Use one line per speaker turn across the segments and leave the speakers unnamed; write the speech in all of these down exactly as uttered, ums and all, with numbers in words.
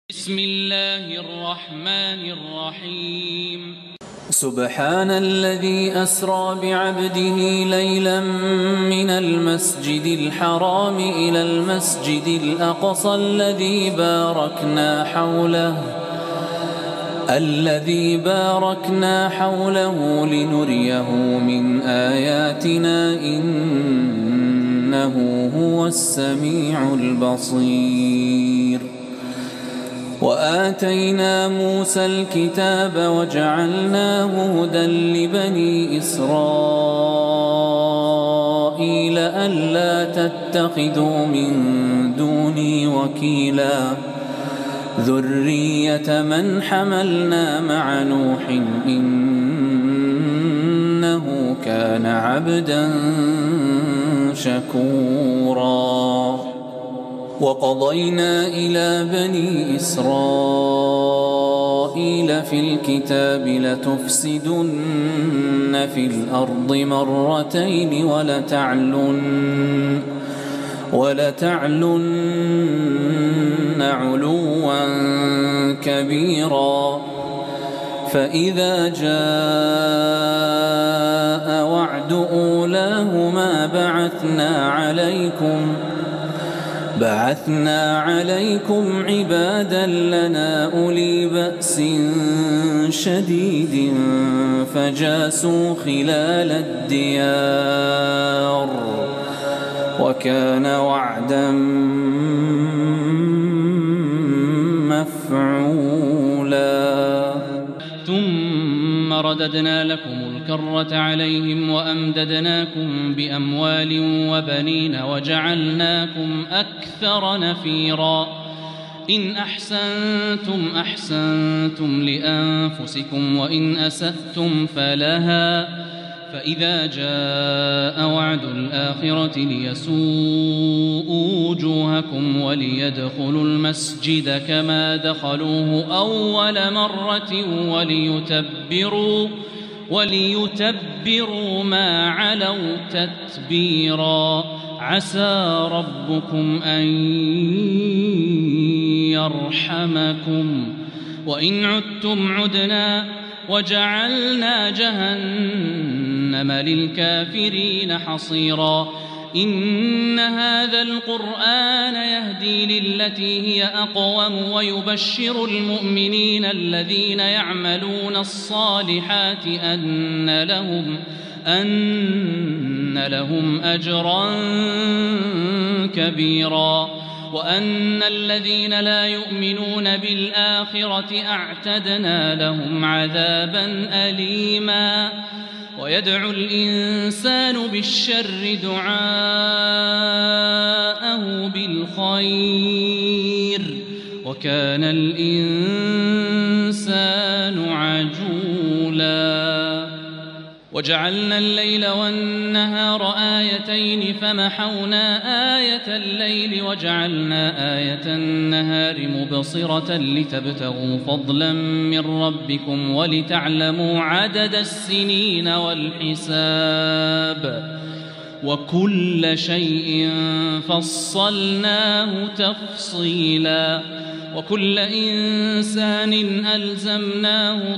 بسم الله الرحمن الرحيم.
سبحان الذي أسرى بعبده ليلا من المسجد الحرام إلى المسجد الأقصى الذي باركنا حوله الذي باركنا حوله لنريه من آياتنا إنه هو السميع البصير. وآتينا موسى الكتاب وجعلناه هدى لبني إسرائيل ألا تتخذوا من دوني وكيلا ذرية من حملنا مع نوح إنه كان عبدا شكورا. وقضينا إلى بني إسرائيل في الكتاب لتفسدن في الأرض مرتين ولتعلن ولتعلن علوا كبيرا. فإذا جاء وعد أولاهما بعثنا عليكم بعثنا عليكم عبادا لنا أولي بأس شديد فجاسوا خلال الديار وكان وعدا مفعولا.
ثم رددنا لكم الكرة عليهم وأمددناكم بأموال وبنين وجعلناكم أكثر نفيرا. إن أحسنتم أحسنتم لأنفسكم وإن أسأتم فلها. فإذا جاء وعد الآخرة ليسوءوا وجوهكم وليدخلوا المسجد كما دخلوه أول مرة وليتبروا وليتبروا ما علوا تتبيرا. عسى ربكم أن يرحمكم وإن عدتم عدنا وجعلنا جهنم للكافرين حصيرا. إن هذا القرآن يهدي للتي هي أقوم ويبشر المؤمنين الذين يعملون الصالحات أن لهم أن لهم أجرا كبيرا وأن الذين لا يؤمنون بالآخرة أعتدنا لهم عذابا أليما. ويدعو الإنسان بالشر دعاءه بالخير وكان الإنسان عجولا. وجعلنا الليل والنهار آيتين فمحونا آية الليل وجعلنا آية النهار مبصرة لتبتغوا فضلا من ربكم ولتعلموا عدد السنين والحساب وكل شيء فصلناه تفصيلا. وكل إنسان ألزمناه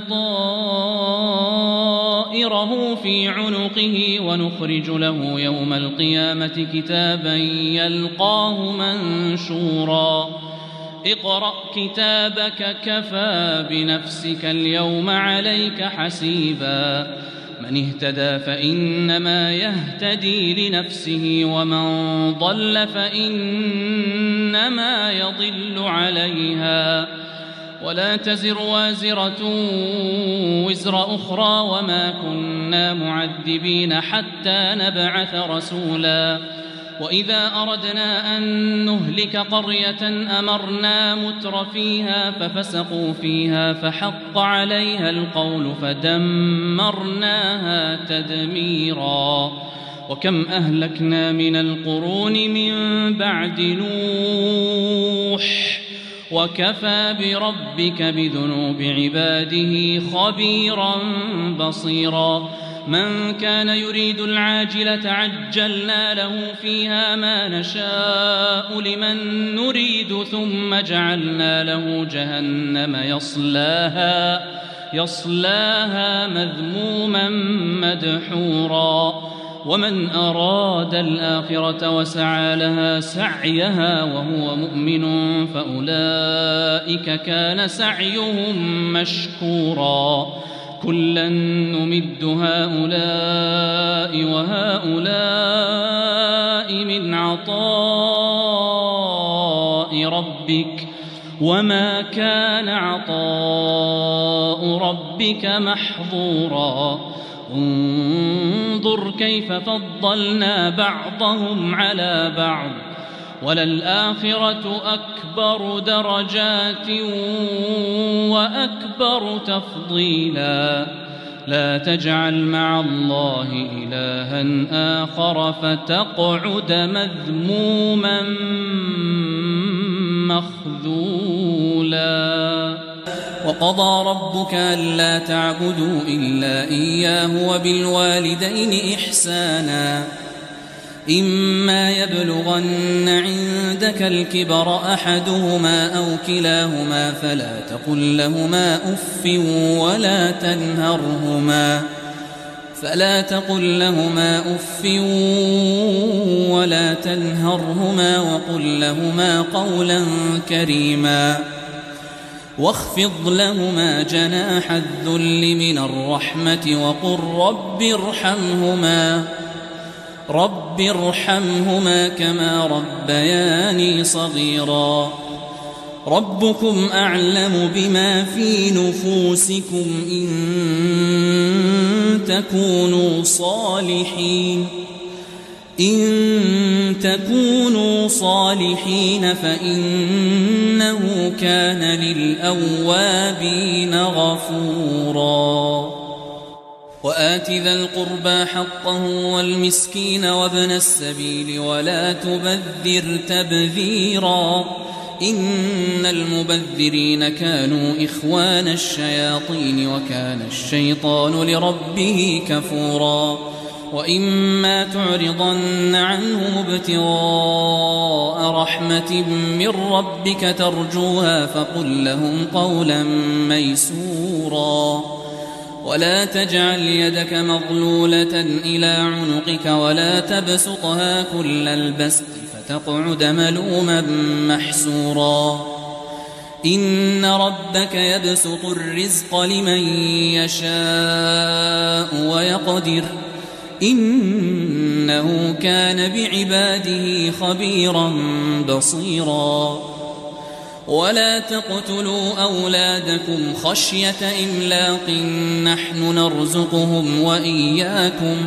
طائره في عنقه ونخرج له يوم القيامة كتابا يلقاه منشورا. اقرأ كتابك كفى بنفسك اليوم عليك حسيبا. من اهتدى فإنما يهتدي لنفسه ومن ضل فإنما يضل عليها ولا تزر وازرة وزر أخرى وما كنا معذبين حتى نبعث رسولا. وإذا أردنا أن نهلك قرية أمرنا متر فيها ففسقوا فيها فحق عليها القول فدمرناها تدميرا. وكم أهلكنا من القرون من بعد نوح وكفى بربك بذنوب عباده خبيرا بصيرا. من كان يريد العاجلة عجلنا له فيها ما نشاء لمن نريد ثم جعلنا له جهنم يصلاها يصلاها مذموما مدحورا ومن أراد الآخرة وسعى لها سعيها وهو مؤمن فأولئك كان سعيهم مشكورا كلا نمد هؤلاء وهؤلاء من عطاء ربك وما كان عطاء ربك محظورا انظر كيف فضلنا بعضهم على بعض وللآخرة أكبر درجات وأكبر تفضيلا لا تجعل مع الله إلها آخر فتقعد مذموما مخذولا وقضى ربك ألا تعبدوا إلا إياه وبالوالدين إحسانا إما يبلغن عندك الكبر أحدهما أو كلاهما فلا تقل لهما أف ولا تنهرهما فلا تقل لهما أف ولا تنهرهما وقل لهما قولا كريما واخفض لهما جناح الذل من الرحمة وقل رب ارحمهما رب ارحمهما كما ربياني صغيرا ربكم أعلم بما في نفوسكم إن تكونوا صالحين إن تكونوا صالحين فإنه كان للأوابين غفورا وآت ذا القربى حقه والمسكين وابن السبيل ولا تبذر تبذيرا إن المبذرين كانوا إخوان الشياطين وكان الشيطان لربه كفورا وإما تعرضن عنهم ابتغاء رحمة من ربك ترجوها فقل لهم قولا ميسورا ولا تجعل يدك مغلولة إلى عنقك ولا تبسطها كل البسط فتقعد ملوما محسورا إن ربك يبسط الرزق لمن يشاء ويقدر إنه كان بعباده خبيرا بصيرا ولا تقتلوا أولادكم خشية إملاق نحن نرزقهم وإياكم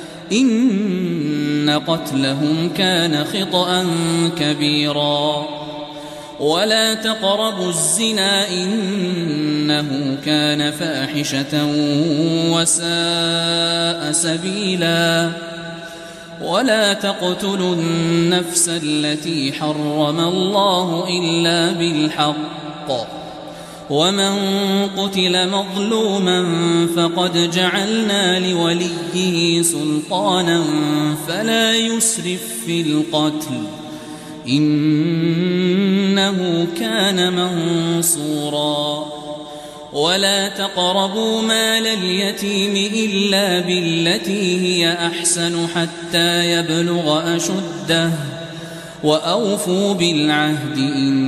إن قتلهم كان خطأ كبيرا ولا تقربوا الزنا إنه كان فاحشة وساء سبيلا ولا تقتلوا النفس التي حرم الله إلا بالحق ومن قتل مظلوما فقد جعلنا لوليه سلطانا فلا يسرف في القتل إنه كان منصورا ولا تقربوا مال اليتيم إلا بالتي هي أحسن حتى يبلغ أشده وأوفوا بالعهد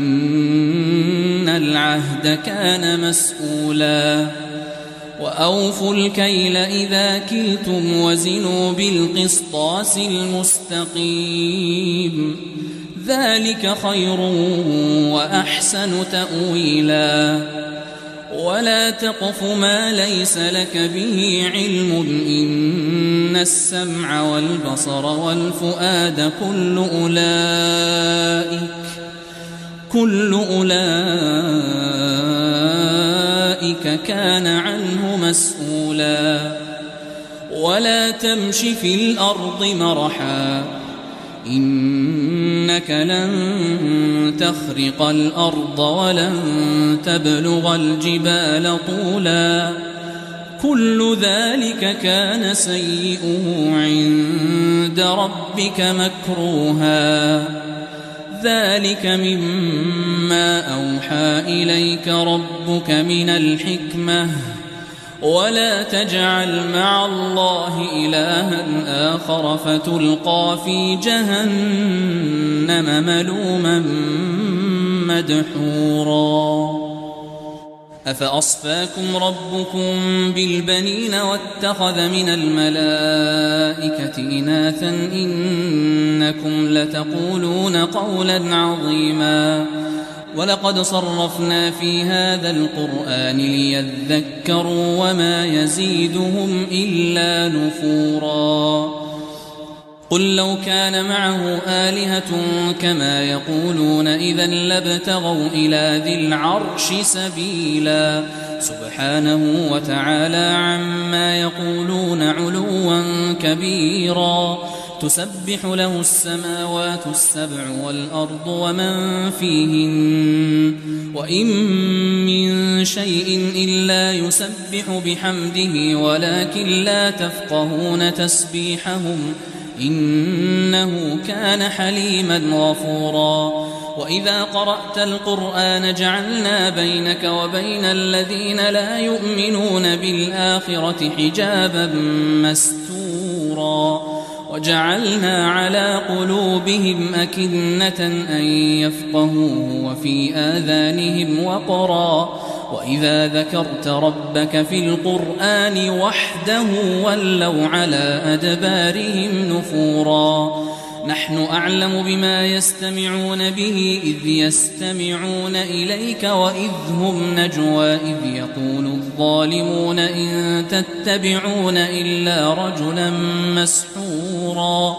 إن العهد كان مسؤولا وأوفوا الكيل إذا كلتم وزنوا بالقسطاس المستقيم ذلك خير وأحسن تأويلا ولا تقف ما ليس لك به علم إن السمع والبصر والفؤاد كل أولئك كل أولئك كان عنه مسؤولا ولا تمش في الأرض مرحا إنك لن تخرق الأرض ولن تبلغ الجبال طولا كل ذلك كان سيئه عند ربك مكروها ذلك مما أوحى إليك ربك من الحكمة ولا تجعل مع الله إلها آخر فتلقى في جهنم ملوما مدحورا أفأصفاكم ربكم بالبنين واتخذ من الملائكة إناثا إنكم لتقولون قولا عظيما ولقد صرفنا في هذا القرآن ليذكروا وما يزيدهم إلا نفورا قل لو كان معه آلهة كما يقولون إذا لابتغوا إلى ذي العرش سبيلا سبحانه وتعالى عما يقولون علوا كبيرا تسبح له السماوات السبع والأرض ومن فيهن وإن من شيء إلا يسبح بحمده ولكن لا تفقهون تسبيحهم إنه كان حليما غفورا وإذا قرأت القرآن جعلنا بينك وبين الذين لا يؤمنون بالآخرة حجابا مستورا وجعلنا على قلوبهم أكنة أن يفقهوه وفي آذانهم وقرا وإذا ذكرت ربك في القرآن وحده ولوا على أدبارهم نفورا نحن أعلم بما يستمعون به إذ يستمعون إليك وإذ هم نجوى إذ يقول الظالمون إن تتبعون إلا رجلا مسحورا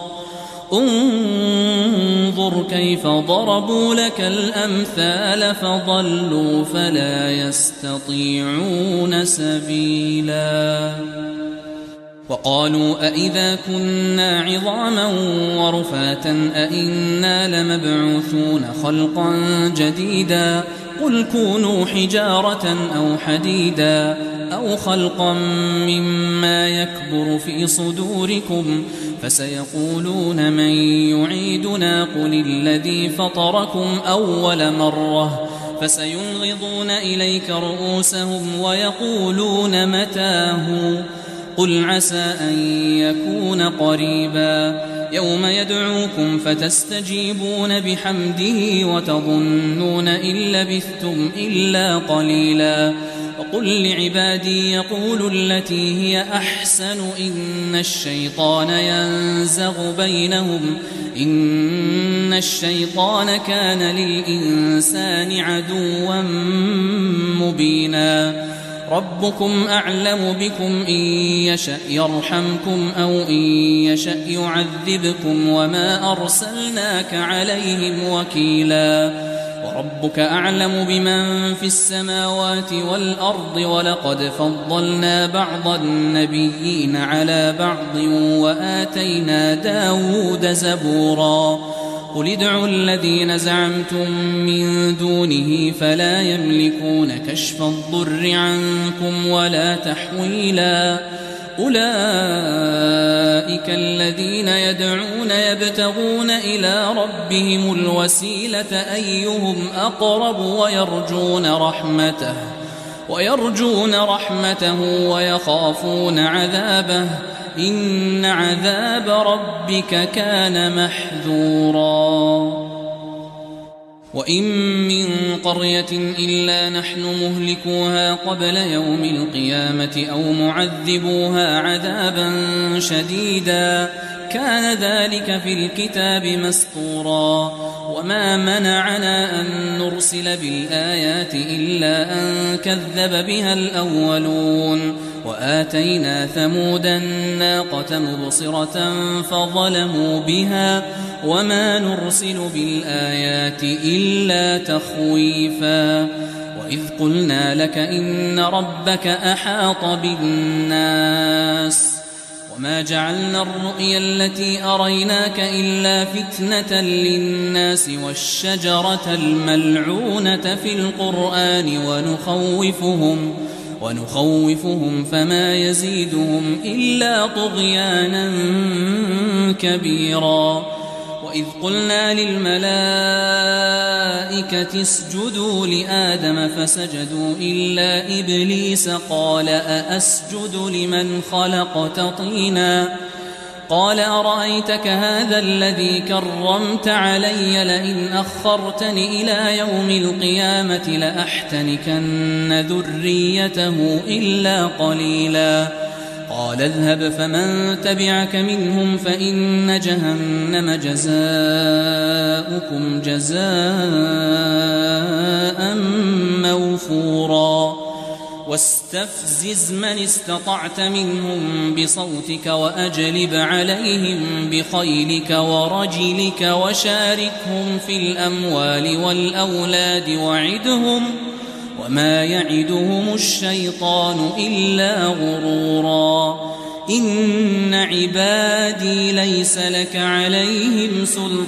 انظر كيف ضربوا لك الأمثال فضلوا فلا يستطيعون سبيلا وقالوا أئذا كنا عظاما ورفاتا أئنا لمبعوثون خلقا جديدا قل كونوا حجارة أو حديدا أو خلقا مما يكبر في صدوركم فسيقولون من يعيدنا قل الذي فطركم أول مرة فسينغضون إليك رؤوسهم ويقولون متاه قل عسى أن يكون قريبا يوم يدعوكم فتستجيبون بحمده وتظنون إن لبثتم إلا قليلا وقل لعبادي يقولوا التي هي أحسن إن الشيطان ينزغ بينهم إن الشيطان كان للإنسان عدوا مبينا ربكم أعلم بكم إن يشأ يرحمكم أو إن يشأ يعذبكم وما أرسلناك عليهم وكيلا وربك أعلم بمن في السماوات والأرض ولقد فضلنا بعض النبيين على بعض وآتينا داود زبورا قل ادعوا الذين زعمتم من دونه فلا يملكون كشف الضر عنكم ولا تحويلا أولئك الذين يدعون يبتغون إلى ربهم الوسيلة أيهم أقرب ويرجون رحمته ويرجون رحمته ويخافون عذابه إن عذاب ربك كان محذورا وإن من قرية إلا نحن مهلكوها قبل يوم القيامة أو معذبوها عذابا شديدا كان ذلك في الكتاب مسطورا وما منعنا أن نرسل بالآيات إلا أن كذب بها الأولون وآتينا ثمود الناقة مبصرة فظلموا بها وما نرسل بالآيات إلا تخويفا وإذ قلنا لك إن ربك أحاط بالناس وما جعلنا الرؤيا التي أريناك إلا فتنة للناس والشجرة الملعونة في القرآن ونخوفهم ونخوفهم فما يزيدهم إلا طغيانا كبيرا. وإذ قلنا للملائكة اسجدوا لآدم فسجدوا إلا إبليس قال أأسجد لمن خلقت طينا قال أرأيتك هذا الذي كرمت علي لئن أخرتني إلى يوم القيامة لأحتنكن ذريته إلا قليلا. قال اذهب فمن تبعك منهم فإن جهنم جزاؤكم جزاء موفورا. واستفزز من استطعت منهم بصوتك وأجلب عليهم بخيلك ورجلك وشاركهم في الأموال والأولاد وعدهم وما يعدهم الشيطان إلا غرورا. إن عبادي ليس لك عليهم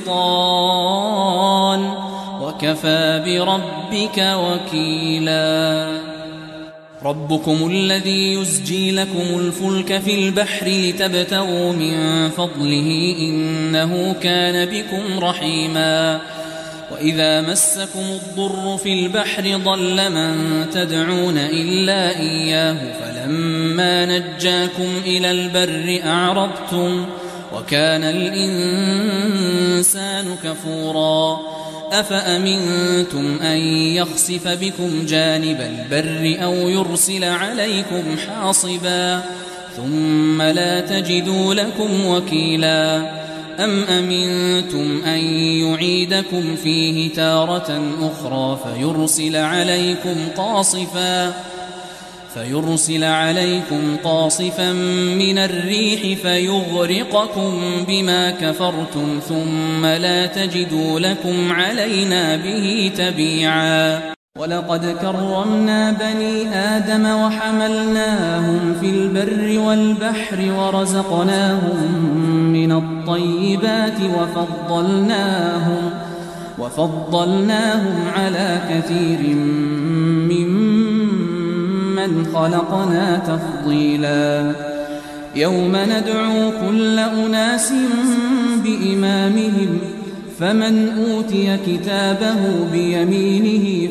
سلطان وكفى بربك وكيلا. ربكم الذي يزجي لكم الفلك في البحر لتبتغوا من فضله إنه كان بكم رحيما. وإذا مسكم الضر في البحر ضل من تدعون إلا إياه فلما نجاكم إلى البر أعرضتم وكان الإنسان كفورا. أفأمنتم أن يخسف بكم جانب البر أو يرسل عليكم حاصبا ثم لا تجدوا لكم وكيلا. أم أمنتم أن يعيدكم فيه تارة أخرى فيرسل عليكم قاصفا فيرسل عليكم قاصفا من الريح فيغرقكم بما كفرتم ثم لا تجدوا لكم علينا به تبيعا. ولقد كرمنا بني آدم وحملناهم في البر والبحر ورزقناهم من الطيبات وفضلناهم, وفضلناهم على كثير ممن خلقنا تفضيلا. يوم ندعو كل أناس بإمامهم فمن أوتي كتابه بيمينه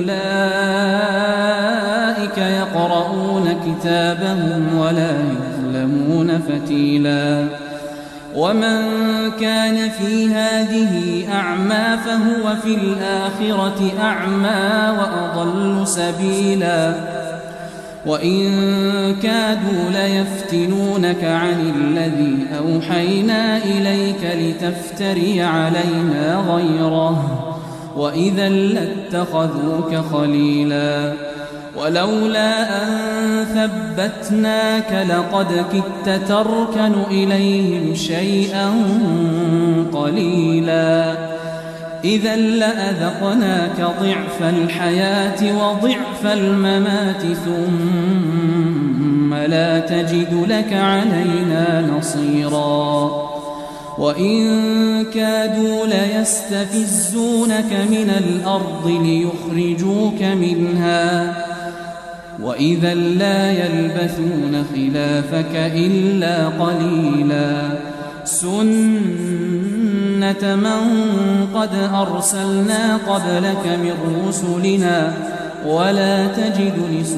فأولئك يقرؤون كتابهم ولا يظلمون فتيلا. ومن كان في هذه أعمى فهو في الآخرة أعمى وأضل سبيلا. وإن كادوا ليفتنونك عن الذي أوحينا إليك لتفتري علينا غيره وإذا لاتخذوك خليلا. ولولا أن ثبتناك لقد كدت تركن إليهم شيئا قليلا. إذا لأذقناك ضعف الحياة وضعف الممات ثم لا تجد لك علينا نصيرا. وإن كادوا ليستفزونك من الأرض ليخرجوك منها وإذا لا يلبثون خلافك إلا قليلا. سنة من قد أرسلنا قبلك من رسلنا ولا تجد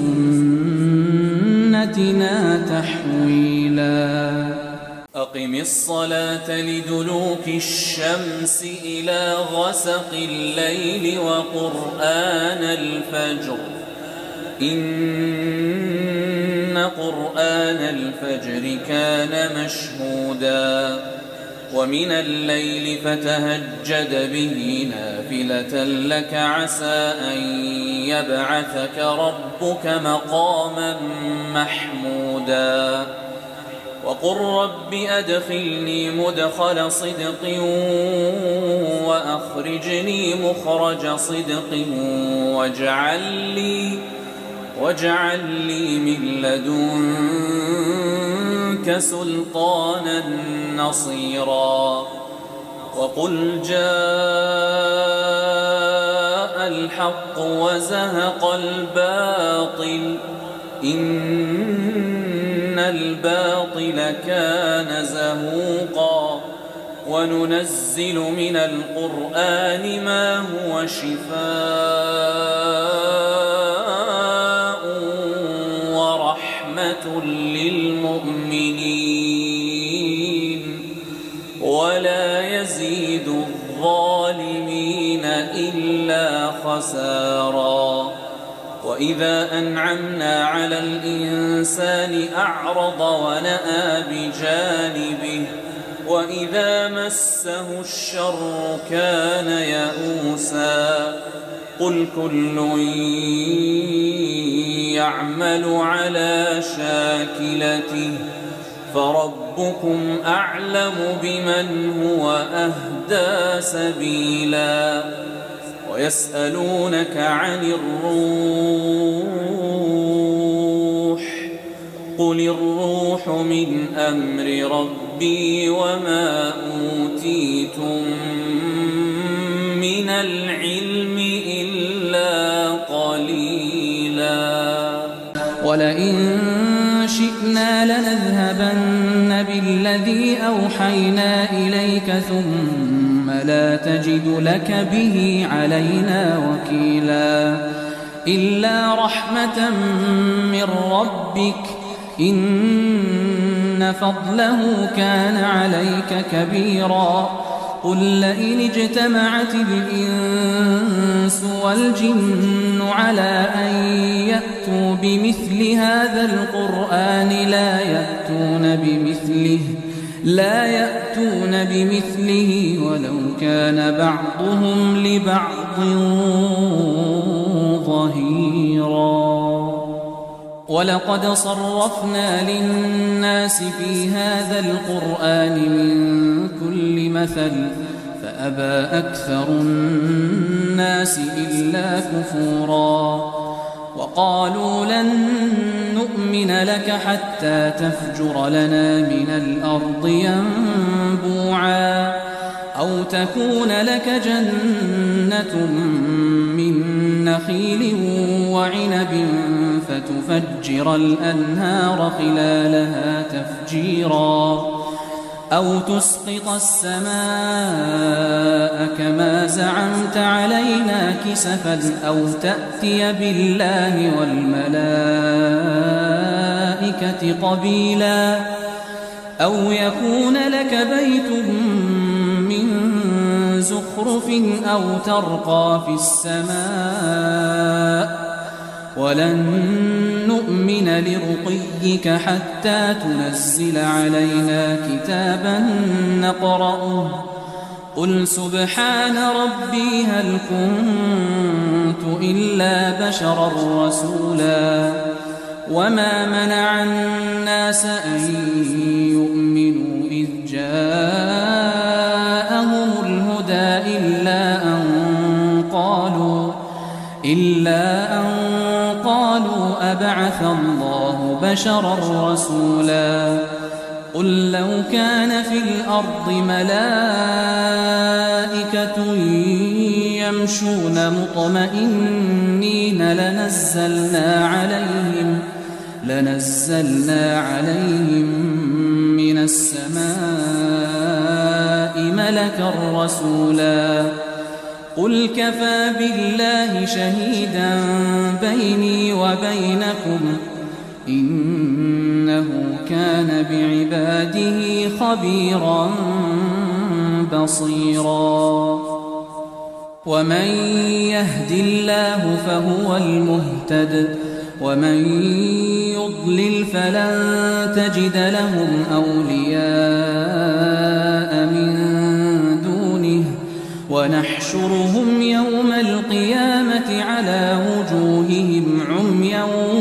لسنتنا تحويلا.
أقم الصلاة لدلوك الشمس إلى غسق الليل وقرآن الفجر إن قرآن الفجر كان مشهودا. ومن الليل فتهجد به نافلة لك عسى أن يبعثك ربك مقاما محمودا. وقل رب أدخلني مدخل صدق وأخرجني مخرج صدق واجعل لي, واجعل لي من لدنك سلطانا نصيرا. وقل جاء الحق وزهق الباطل إن الباطل كان زهوقا وننزل من القرآن ما هو شفاء ورحمة للمؤمنين ولا يزيد الظالمين إلا خسارا وإذا أنعمنا على الإنسان أعرض ونأى بجانبه وإذا مسه الشر كان يئوسا قل كل يعمل على شاكلته فربكم أعلم بمن هو أهدى سبيلا ويسألونك عن الروح قل الروح من أمر ربي وما أوتيتم من العلم إلا قليلا
ولئن شئنا لنذهبن بالذي أوحينا إليك ثم لا تجد لك به علينا وكيلا إلا رحمة من ربك إن فضله كان عليك كبيرا قل لئن اجتمعت الإنس والجن على أن يأتوا بمثل هذا القرآن لا يأتون بمثله لا يأتون بمثله ولو كان بعضهم لبعض ظهيرا ولقد صرفنا للناس في هذا القرآن من كل مثل فأبى أكثر الناس إلا كفورا وقالوا لن نؤمن لك حتى تفجر لنا من الأرض ينبوعا أو تكون لك جنة من نخيل وعنب فتفجر الأنهار خلالها تفجيرا أو تسقط السماء كما زعمت علينا كسفا أو تأتي بالله والملائكة قبيلا أو يكون لك بيت من زخرف أو ترقى في السماء ولن نؤمن لرقيك حتى تنزل علينا كتابا نقرأه قل سبحان ربي هل كنت إلا بشرا رسولا وما منع الناس أن يؤمنوا إذ جاءهم الهدى إلا أن قالوا إلا أن قالوا أبعث الله بشرا رسولا قل لو كان في الأرض ملائكة يمشون مطمئنين لنزلنا عليهم لنزلنا عليهم من السماء ملكا رسولا قل كفى بالله شهيدا بيني وبينكم إنه كان بعباده خبيرا بصيرا ومن يهد الله فهو المهتد ومن يضلل فلن تجد لهم أولياء من دونه ونحشرهم يوم القيامة على وجوههم عميا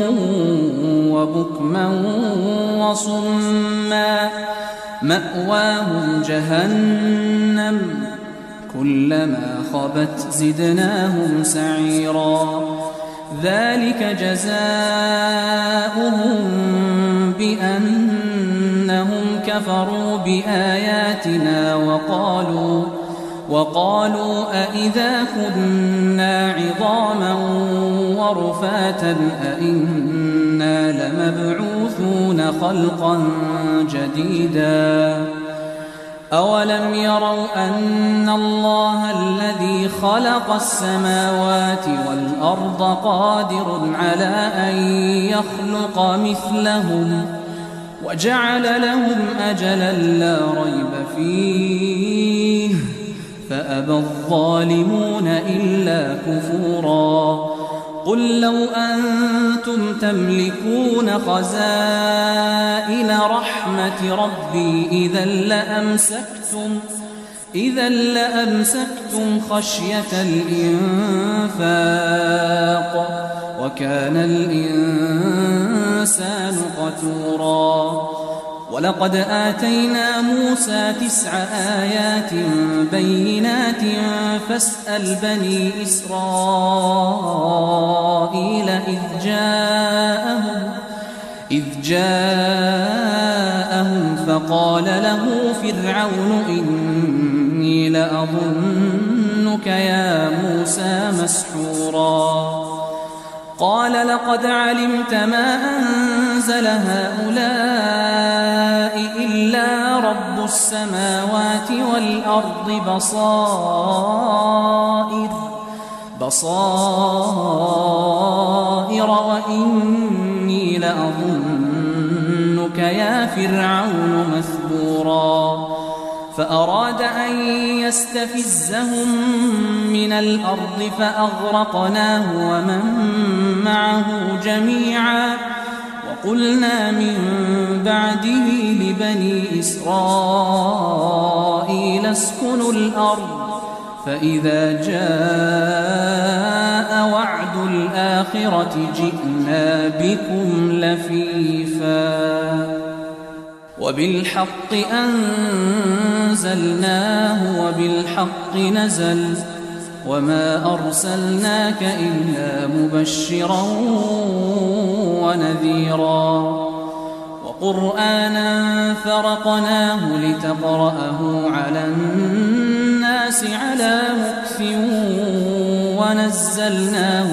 وبكما وصما مأواهم جهنم كلما خبت زدناهم سعيرا ذلك جزاؤهم بأنهم كفروا بآياتنا وقالوا
وقالوا أإذا كنا عظاما ورفاتا أإنا لمبعوثون خلقا جديدا أولم يروا أن الله الذي خلق السماوات والأرض قادر على أن يخلق مثلهم وجعل لهم أجلا لا ريب فيه فأبى الظالمون إلا كفورا قل لو أنتم تملكون خزائن رحمة ربي إذا لأمسكتم إذا لأمسكتم خشية الإنفاق وكان الإنسان قتورا ولقد آتينا موسى تسع آيات بينات فاسأل بني إسرائيل إذ جاءهم إذ جاءهم فقال له فرعون إني لأظنك يا موسى مسحورا قال لقد علمت ما أنزل هؤلاء إلا رب السماوات والأرض بصائر بصائر وإني لأظنك يا فرعون مثبورا فأراد أن يستفزهم من الأرض فأغرقناه ومن معه جميعا وقلنا من بعده لبني إسرائيل اسكنوا الأرض فإذا جاء وعد الآخرة جئنا بكم لفيفا وبالحق أنزلناه وبالحق نزل وما أرسلناك إلا مبشرا ونذيرا وقرآنا فرقناه لتقرأه على الناس على مكث ونزلناه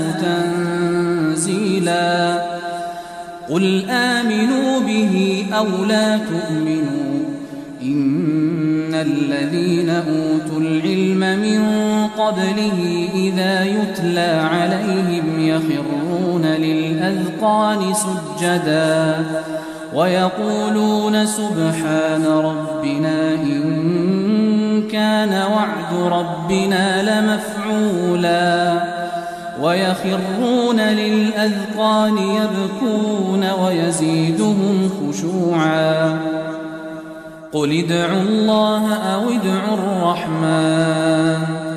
تنزيلا قل آمنوا به أو لا تؤمنوا إن الذين أوتوا العلم من قبله إذا يتلى عليهم يخرون للأذقان سجدا ويقولون سبحان ربنا إن كان وعد ربنا لمفعولا ويخرون للأذقان يبكون ويزيدهم خشوعا قل ادعوا الله أو ادعوا الرحمن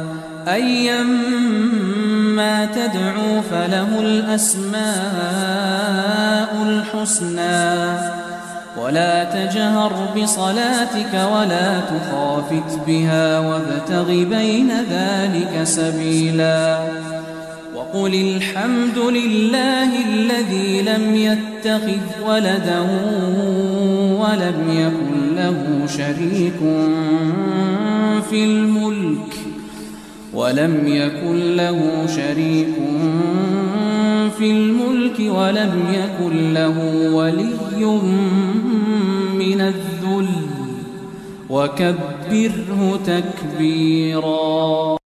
أيما تدعوا فله الأسماء الحسنى ولا تجهر بصلاتك ولا تخافت بها وابتغ بين ذلك سبيلا وقل الحمد لله الذي لم يتخذ ولدا ولم يكن له شريك في الملك ولم يكن له شريك في الملك ولم يكن له ولي من الذل وكبره تكبيرا.